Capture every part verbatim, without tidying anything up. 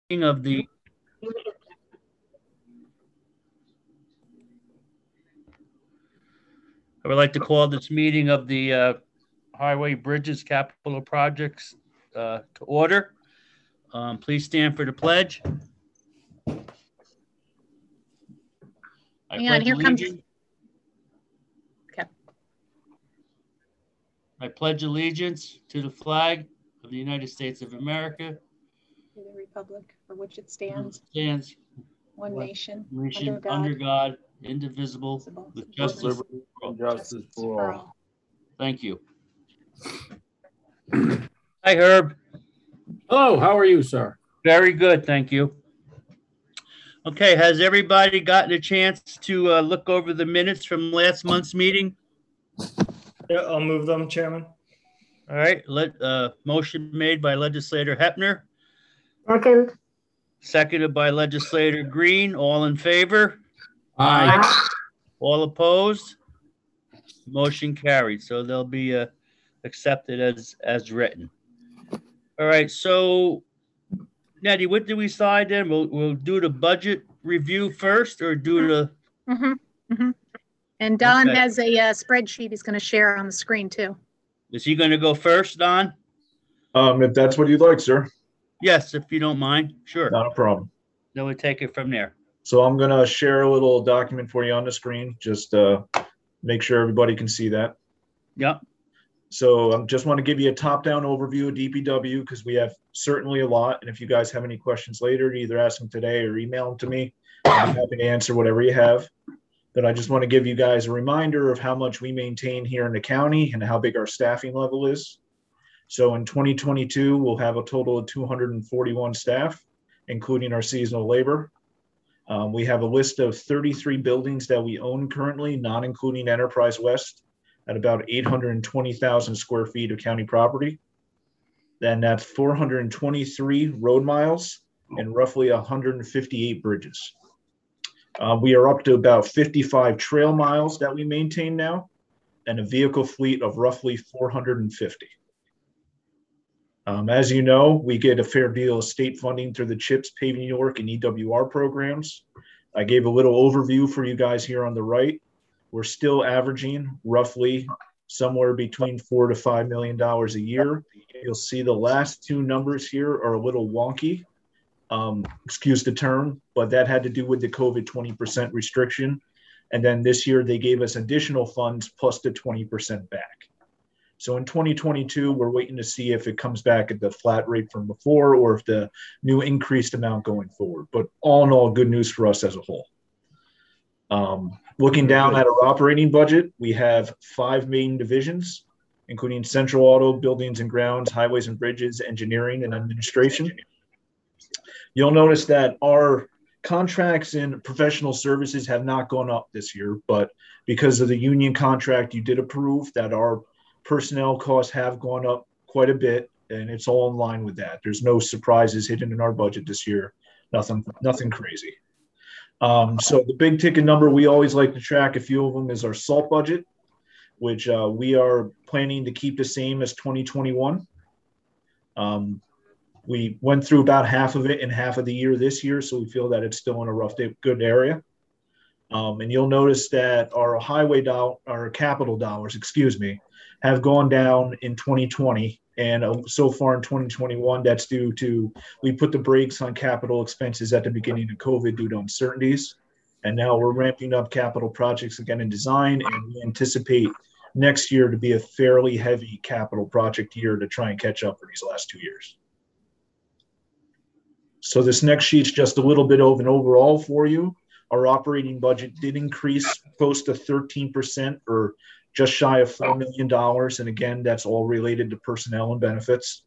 of the I would like to call this meeting of the uh, Highway Bridges Capital Projects uh, to order. Um, please stand for the pledge. I Hang on, pledge here comes. allegiance. Okay. I pledge allegiance to the flag of the United States of America, To the republic for which it stands, stands one one nation, nation under God, under God, indivisible, indivisible, with with justice liberty for all. and justice for all. Thank you. Hi, Herb. Hello, how are you, sir? Very good, thank you. Okay, has everybody gotten a chance to uh, look over the minutes from last month's meeting? Yeah, I'll move them, Chairman. All right, let, uh, motion made by legislator Hepner, Second. seconded by legislator Green. All in favor? Aye. All opposed? Motion carried, so they'll be uh, accepted as, as written. All right, so Nettie, what do we decide then? We'll, we'll do the budget review first or do the, Mm-hmm, mm-hmm. And Don Okay. has a uh, spreadsheet he's going to share on the screen too. is he going to go first, Don? Um, if that's what you'd like, sir, Yes, if you don't mind, sure. not a problem. Then we take it from there. So I'm gonna share a little document for you on the screen, just uh, make sure everybody can see that. Yep. So I just want to give you a top-down overview of D P W because we have certainly a lot. And if you guys have any questions later, either ask them today or email them to me. I'm happy to answer whatever you have. But I just want to give you guys a reminder of how much we maintain here in the county and how big our staffing level is. So in twenty twenty-two, we'll have a total of two hundred forty-one staff, including our seasonal labor. Um, we have a list of thirty-three buildings that we own currently, not including Enterprise West, at about eight hundred twenty thousand square feet of county property. Then that's four hundred twenty-three road miles and roughly one hundred fifty-eight bridges. Uh, we are up to about fifty-five trail miles that we maintain now and a vehicle fleet of roughly four hundred fifty. Um, as you know, we get a fair deal of state funding through the CHIPS, Paving New York, and E W R programs. I gave a little overview for you guys here on the right. We're still averaging roughly somewhere between four to five million dollars a year. You'll see the last two numbers here are a little wonky. Um, excuse the term, but that had to do with the COVID twenty percent restriction. And then this year they gave us additional funds plus the twenty percent back. So in twenty twenty-two, we're waiting to see if it comes back at the flat rate from before or if the new increased amount going forward. But all in all, good news for us as a whole. Um, looking down at our operating budget, we have five main divisions, including central auto, buildings and grounds, highways and bridges, engineering, and administration. You'll notice that our contracts and professional services have not gone up this year, but because of the union contract you did approve, that our personnel costs have gone up quite a bit, and it's all in line with that. There's no surprises hidden in our budget this year. Nothing, nothing crazy. Um, so the big ticket number we always like to track, a few of them, is our SALT budget, which uh, we are planning to keep the same as twenty twenty-one. Um, we went through about half of it in half of the year this year, so we feel that it's still in a rough, good area. Um, and you'll notice that our highway dollar, our capital dollars, excuse me, have gone down in twenty twenty, and uh, so far in twenty twenty-one, that's due to, we put the brakes on capital expenses at the beginning of COVID due to uncertainties, and now we're ramping up capital projects again in design, and we anticipate next year to be a fairly heavy capital project year to try and catch up for these last two years. So this next sheet's just a little bit of an overall for you. Our operating budget did increase close to thirteen percent, or just shy of four million dollars. And again, that's all related to personnel and benefits.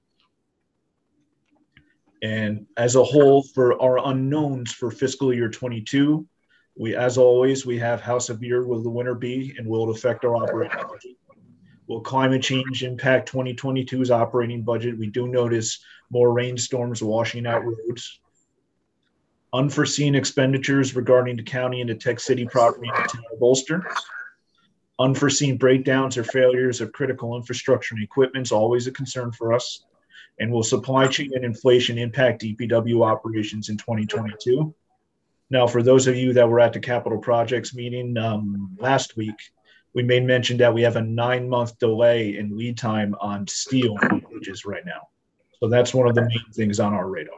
And as a whole, for our unknowns for fiscal year twenty-two, we, as always, we have how severe will the winter be and will it affect our operating budget? Will climate change impact twenty twenty-two's operating budget? We do notice more rainstorms washing out roads. Unforeseen expenditures regarding the county and the Tech City property in the town of Ulster. Unforeseen breakdowns or failures of critical infrastructure and equipment is always a concern for us. And will supply chain and inflation impact D P W operations in twenty twenty-two? Now, for those of you that were at the capital projects meeting um, last week, we made mention that we have a nine month delay in lead time on steel shortages right now. So that's one of the main things on our radar.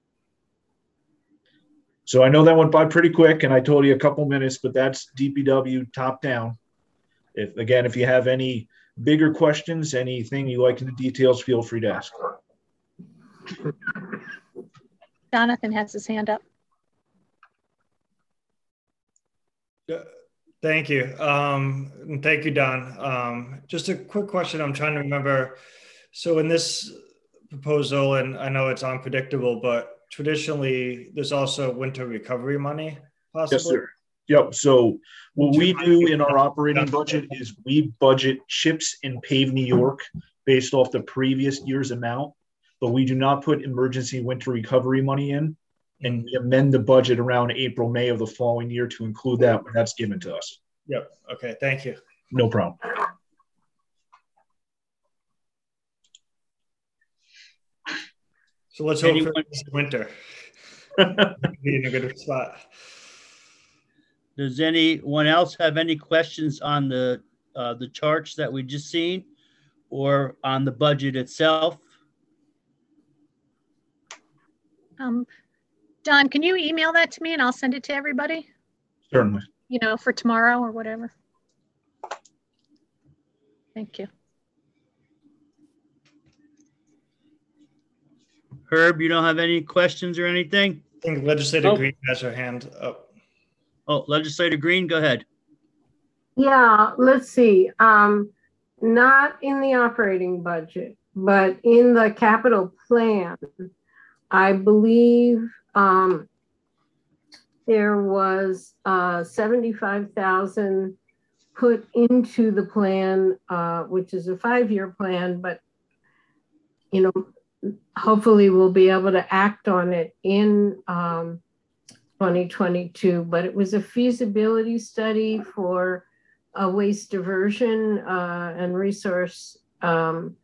So I know that went by pretty quick and I told you a couple minutes, but that's D P W top down. If again, if you have any bigger questions, anything you like in the details, feel free to ask. Jonathan has his hand up. Yeah, thank you. Um, and thank you, Don. Um, just a quick question. I'm trying to remember. So in this proposal, and I know it's unpredictable, but traditionally there's also winter recovery money possibly? Yes, sir. Yep. So what we do in our operating budget is we budget CHIPS and PAVE New York based off the previous year's amount, but we do not put emergency winter recovery money in. And we amend the budget around April, May of the following year to include that when that's given to us. Yep. Okay. Thank you. No problem. So let's hope Anyone- for this winter. Be in a good spot. Does anyone else have any questions on the uh, the charts that we just seen or on the budget itself? Um, Don, can you email that to me and I'll send it to everybody, Certainly. you know, for tomorrow or whatever? Thank you. Herb, you don't have any questions or anything? I think Legislator Oh. Green has her hand up. Oh, Legislator Green, go ahead. Yeah, let's see. Um, not in the operating budget, but in the capital plan, I believe um, there was uh, seventy-five thousand put into the plan, uh, which is a five-year plan, but you know, hopefully we'll be able to act on it in um, twenty twenty-two, but it was a feasibility study for a waste diversion uh, and resource um,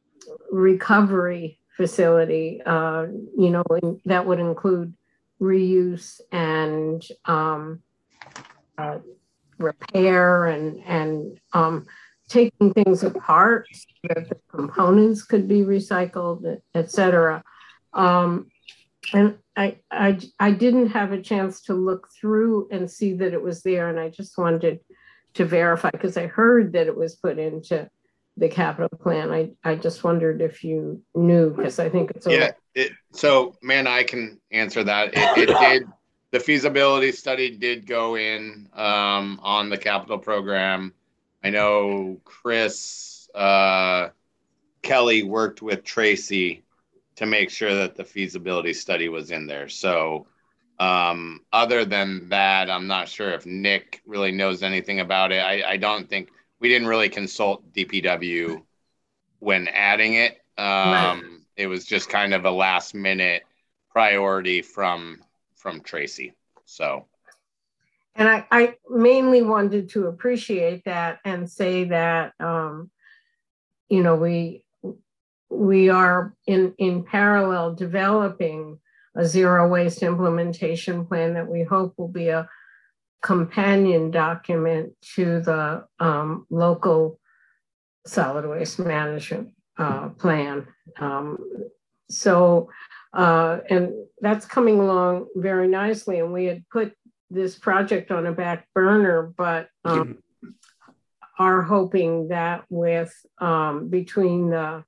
recovery facility. Uh, you know, that would include reuse and um, uh, repair and, and um, taking things apart so that the components could be recycled, et cetera. Um, and I, I, I didn't have a chance to look through and see that it was there. And I just wanted to verify because I heard that it was put into the capital plan. I, I just wondered if you knew because I think it's a Yeah, it, so man, I can answer that. It, it did, the feasibility study did go in um, on the capital program. I know Chris uh, Kelly worked with Tracy to make sure that the feasibility study was in there. So um, other than that, I'm not sure if Nick really knows anything about it. I, I don't think, we didn't really consult D P W when adding it. Um, Right. It was just kind of a last minute priority from, from Tracy. So. And I, I mainly wanted to appreciate that and say that, um, you know, we we are in, in parallel developing a zero waste implementation plan that we hope will be a companion document to the um, local solid waste management uh, plan. Um, so, uh, and that's coming along very nicely. And we had put this project on a back burner, but um, are hoping that with um, between the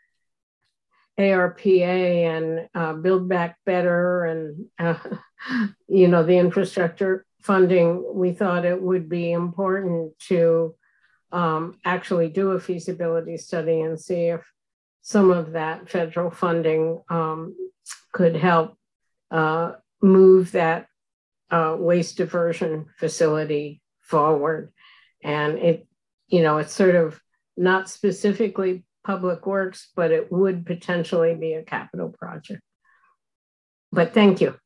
A R P A and uh, Build Back Better and, uh, you know, the infrastructure funding, we thought it would be important to um, actually do a feasibility study and see if some of that federal funding um, could help uh, move that uh, waste diversion facility forward. And it, you know, it's sort of not specifically public works, but it would potentially be a capital project. But thank you.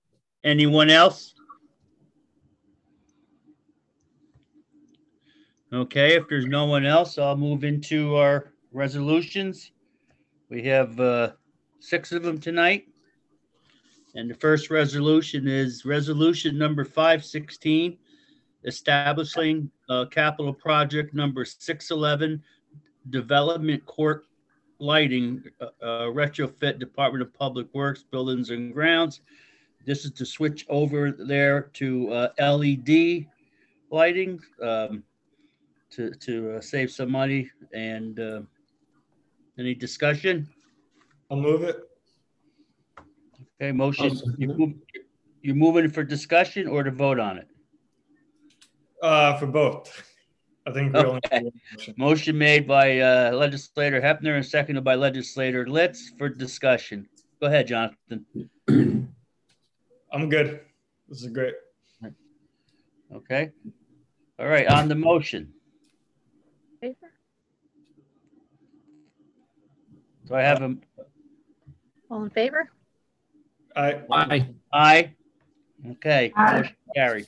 Anyone else? Okay, if there's no one else, I'll move into our resolutions. We have uh, six of them tonight. And the first resolution is resolution number five sixteen, establishing uh, capital project number six eleven, development court lighting uh, uh, retrofit Department of Public Works Buildings and Grounds. This is to switch over there to uh, L E D lighting um, to, to uh, save some money. And uh, any discussion? I'll move it. Okay, motion. I'll second You it. move, you're moving for discussion or to vote on it? Uh, for both. I think we only. Okay. Motion made by uh, legislator Hepner and seconded by legislator Litz for discussion. Go ahead, Jonathan. I'm good. This is great. Okay. All right, on the motion. Favor? Do I have a All in favor? I, Aye. aye? Okay, Aye. motion carried.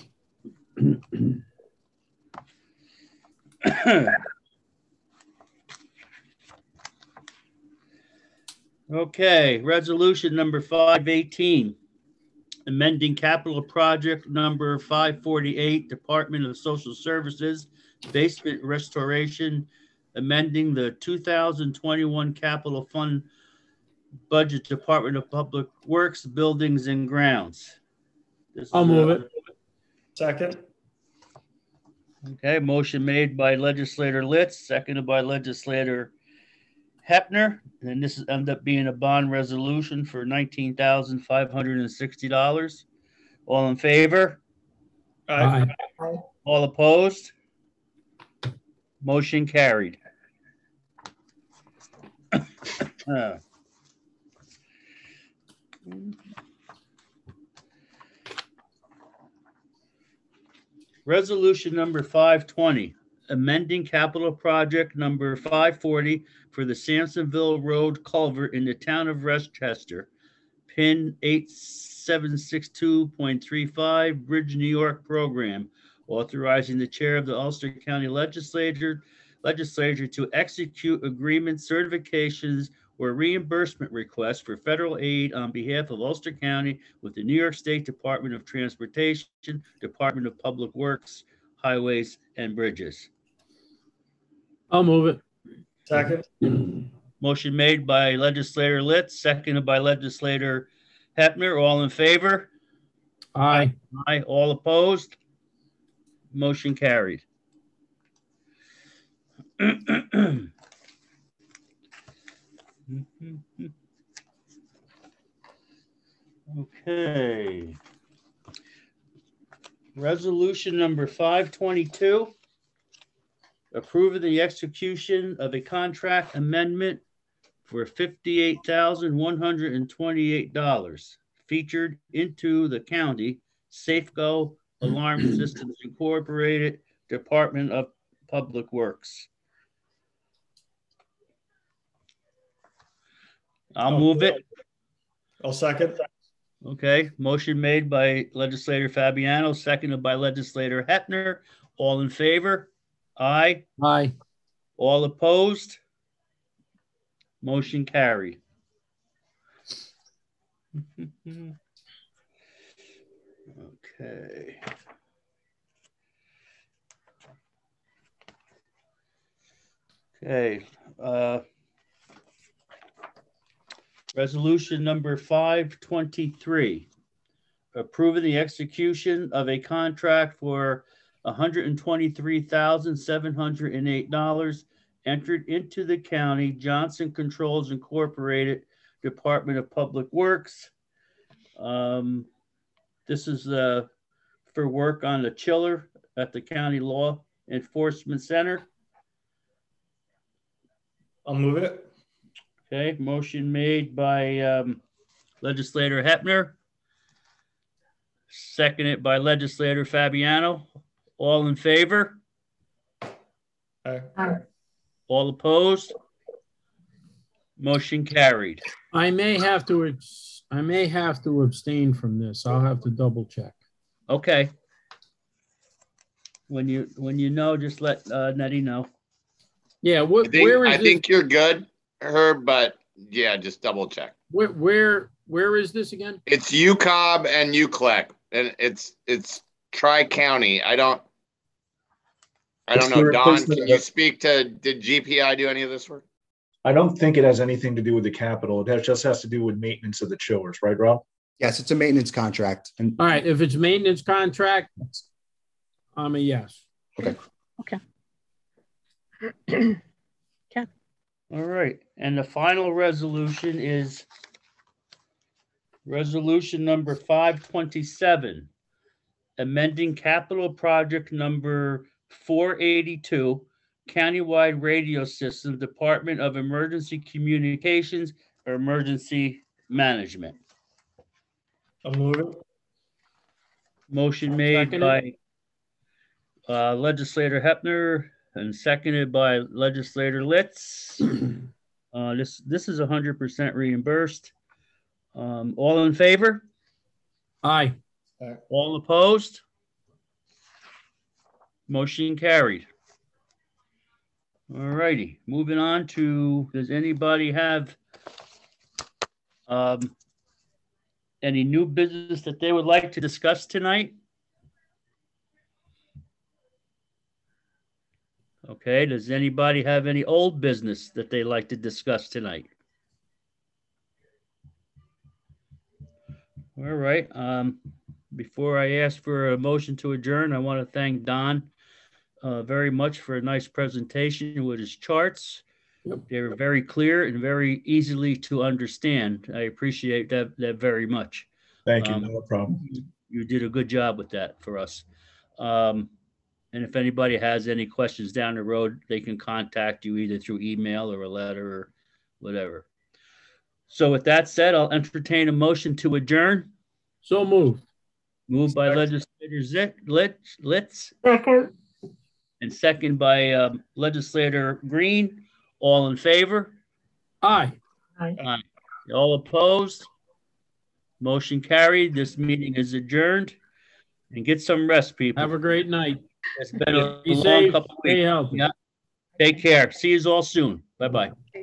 Okay, resolution number five eighteen, amending capital project number five forty-eight, Department of Social Services, basement restoration, amending the two thousand twenty-one capital fund budget, Department of Public Works, Buildings and Grounds. This is, I'll move uh, it. second. Okay, motion made by legislator Litz, seconded by legislator Hepner, and this is end up being a bond resolution for nineteen thousand five hundred and sixty dollars. All in favor? I, Aye. All opposed? Motion carried. Uh, Resolution number five twenty, amending capital project number five forty for the Sampsonville Road culvert in the town of Westchester, pin eight seven six two point three five, Bridge New York program, authorizing the chair of the Ulster County Legislature legislature to execute agreement certifications or reimbursement requests for federal aid on behalf of Ulster County with the New York State Department of Transportation, Department of Public Works, Highways and Bridges. I'll move it. second. Motion made by legislator Litz, seconded by legislator Hepner. All in favor? Aye. Aye. All opposed? Motion carried. Okay. Resolution number five twenty-two, approving the execution of a contract amendment for fifty-eight thousand one hundred twenty-eight dollars featured into the county Safeco Alarm Systems Incorporated, Department of Public Works. I'll move it. I'll second. Okay, motion made by legislator Fabiano, seconded by legislator Hepner. All in favor? Aye. Aye. All opposed? Motion carried. Okay. Okay. Uh, resolution number five twenty-three, approving the execution of a contract for one hundred twenty-three thousand seven hundred eight dollars entered into the county Johnson Controls Incorporated, Department of Public Works. Um, this is uh, for work on the chiller at the County Law Enforcement Center. I'll move it. Okay, motion made by um, legislator Hepner, seconded by legislator Fabiano. All in favor? Aye. Aye. All opposed? Motion carried. I may have to, ex- I may have to abstain from this. I'll have to double check. Okay. when you, when you know, just let uh, Nettie know. Yeah, I wh- think, where I is this, think you're good, Herb, but yeah, just double check. where, where, where is this again? It's U C O B and U C L E C, and it's it's tri-county. I don't I don't It's know. the Don, replacement can of you the- speak to, did G P I do any of this work? I don't think it has anything to do with the capital. It has, just has to do with maintenance of the chillers, right, Rob? Yes, it's a maintenance contract. And All right, if it's maintenance contract, I'm a yes. All right, and the final resolution is resolution number five twenty-seven, amending capital project number four eighty-two, countywide radio system, Department of Emergency Communications or Emergency Management. I'll move it. Motion made Second by uh, legislator Hepner and seconded by legislator Litz. Uh, this, this is a hundred percent reimbursed. Um, all in favor? Aye. All opposed? Motion carried. All righty, moving on to, does anybody have um, any new business that they would like to discuss tonight? Okay, does anybody have any old business that they like to discuss tonight? All right, um, before I ask for a motion to adjourn, I want to thank Don uh, very much for a nice presentation with his charts. Yep. They were very clear and very easily to understand. I appreciate that, that very much. Thank you, Um, no problem. You- You did a good job with that for us. Um, and if anybody has any questions down the road, they can contact you either through email or a letter or whatever. So with that said, I'll entertain a motion to adjourn. So moved. Moved by legislator Zit, Litz, Litz, Second, and second by um, legislator Green. All in favor? Aye. All opposed? Motion carried. This meeting is adjourned. And get some rest, people. Have a great night. It's been a Be long safe, couple of stay weeks. healthy. Yeah. Take care. See you all soon. Bye-bye.